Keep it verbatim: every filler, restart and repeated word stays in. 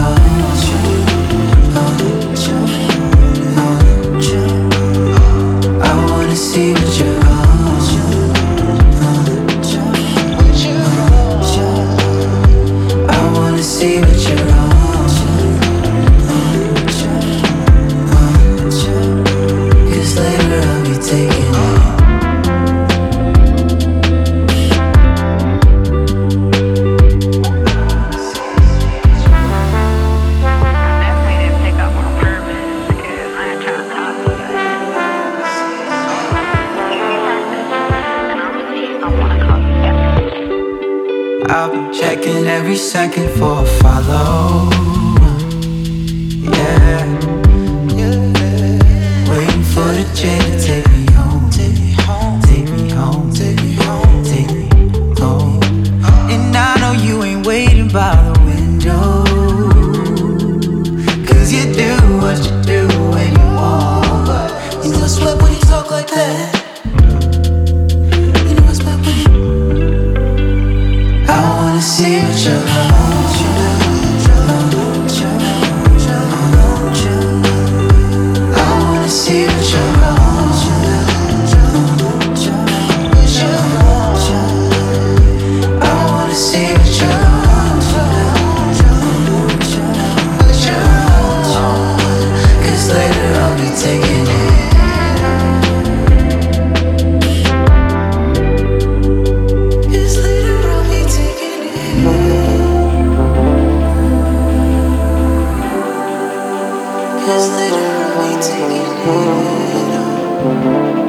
I wanna see what you're on. I wanna see what you're on. 'Cause later I'll be taking it. I'll be checking every second for a follow. Yeah, waiting for the J to take me home. Take me home, take me home, take me home, take me home. And I know you ain't waiting by the window, 'cause you do what you do when you want. But you know I sweat when you talk like that. I wanna see what you're on. I wanna see what you're on. I wanna see what you're on. 'Cause later I'll be taking it. Cause later I'll be taking it.